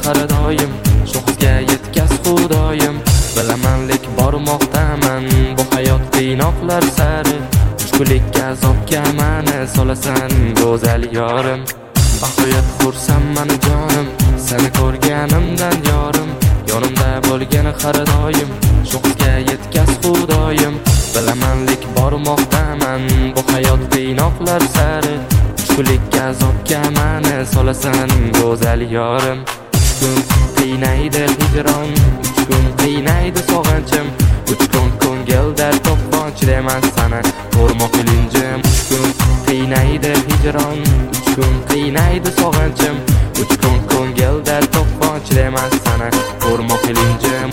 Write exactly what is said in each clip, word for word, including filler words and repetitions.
har doim, shu qizga yetkaz xudoyim. Bilamanlik bormoqdaman bu hayot qiynoqlar sari, mushkullikka azobga mani solasan go'zal yorim. Baxoyat xursandman jonim, seni ko'rganimdan yorim. Yonimda bo'lgan har doim, shu qizga yetkaz xudoyim. Bilamanlik bormoqdaman bu hayot qiynoqlar sari, mushkullikka azobga mani solasan go'zal yorim. Uch kun qiynaydi hijron, uch kun qiynaydi sog'inchim, uch kun ko'ngilda to'fon chidaman sana ko'rmoq ilinjim. Uch kun qiynaydi hijron, uch kun qiynaydi sog'inchim, uch kun ko'ngilda to'fon chidaman sana ko'rmoq ilinjim.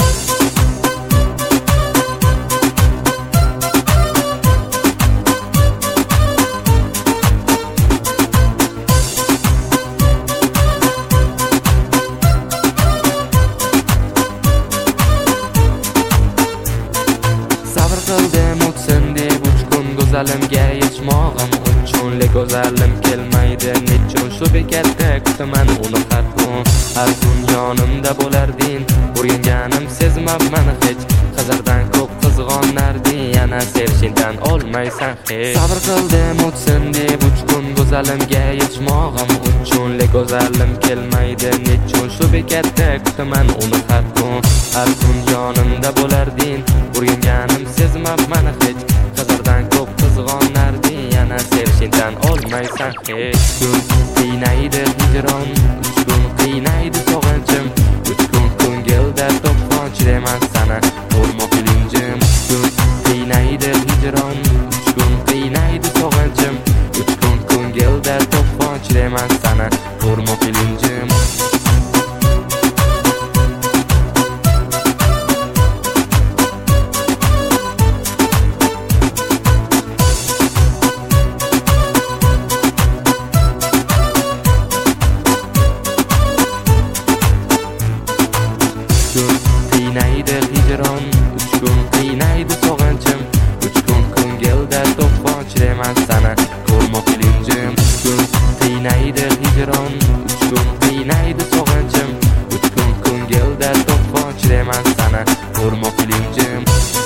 Qildim o'tsin deb uch kun go'zalimga yetishmog'im uchun, go'zalim kelmaydi nechun shu bekatda kutaman uni har kun. Har kun yonimda bo'larding, o'rganganim sezmabman hech, Xizrdan ko'p qizg'onarding, yana sevishingdan olmaysan hech. Sabr qildim o'tsin deb uch kun go'zalimga yetishmog'im uchun, go'zalim kelmaydi nechun shu bekatda kutaman uni har kun. Har kun yonimda bo'larding, o'rganganim sezmabman hech, Xizrdan ko'p qizg'onarding, yana sevishingdan olmaysan hech. Uch kun qiynaydi hijron, uch kun qiynaydi sog'inchim, uch kun ko'ngilda to'fon chidaman sana ko'rmoq ilinjim. Uch kun qiynaydi hijron, uch kun qiynaydi sog'inchim, uch kun ko'ngilda to'fon chidaman sana ko'rmoq ilinjim. Qiynaydi hijron, uch kun qiynaydi sog'inchim, uch kun ko'ngilda to'fon chidaman sana ko'rmoq ilinjim. Uch kun qiynaydi hijron, uch kun qiynaydi sog'inchim, uch kun ko'ngilda to'fon chidaman sana ko'rmoq ilinjim.